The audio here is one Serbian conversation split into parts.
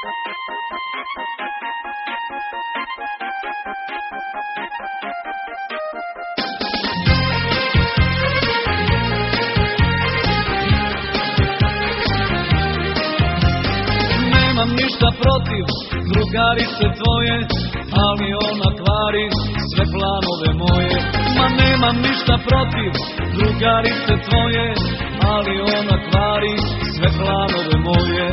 Nemam ništa protiv drugarice tvoje, ali ona kvari sve planove moje. Ma nemam ništa protiv drugarice tvoje, ali ona kvari sve planove moje.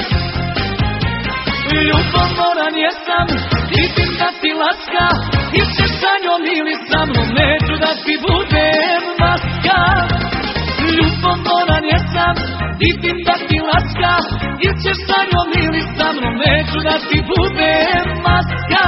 Ljubomoran jesam, vidim da ti laska, ićeš sa njom ili sa mnom, neću da ti budem maska. Ljubomoran jesam, vidim da ti laska, ićeš sa njom ili sa mnom, neću da ti budem maska.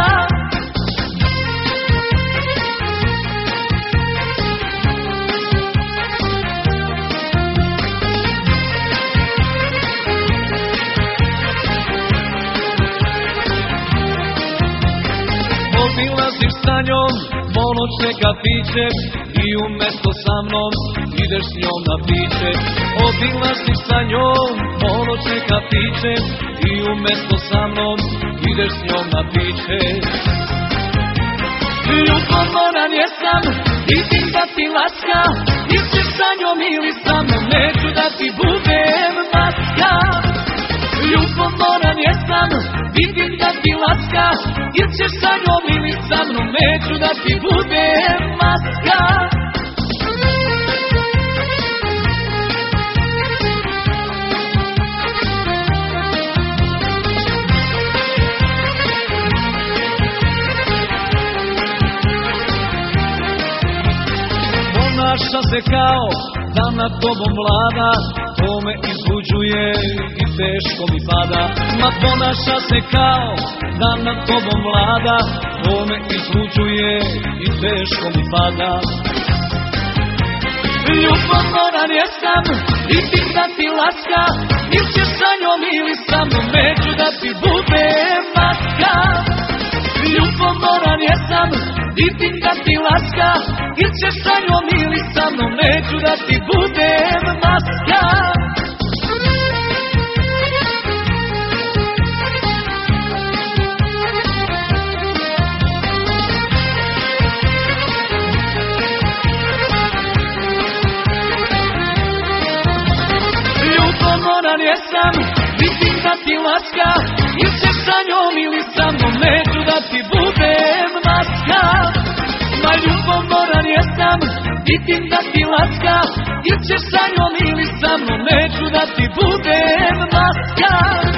Obilaziš sa njom ponoćne kafiće i umesto sa mnom ideš s njom na piće. Obilaziš sa njom ponoćne kafiće i umesto sa mnom ideš s njom na piće. Ljubomoran jesam, vidim da ti laska, ićeš sa njom ili sa mnom, neću da ti budem maska. Ljubomoran jesam, vidim da ti laska, ićeš sa njom ili sa mnom, neću da ti budem maska. Ponaša se kao da nad tobom vlada, to me izluđuje i teško mi pada. Ma ponaša se kao da nad tobom vlada, to me izluđuje i teško mi pada. Ljubomoran jesam, vidim da ti laska, ićeš sa njom ili sa mnom, neću da ti budem maska. Ljubomoran jesam, vidim da ti laska, ićeš sa njom ili sa mnom, neću da ti budem maska. Ljubomoran jesam, vidim da ti laska, ićeš sa njom ili sa mnom, neću da ti budem maska. Ma ljubomoran jesam, vidim da ti laska, ićeš sa njom ili sa mnom, neću da ti budem maska.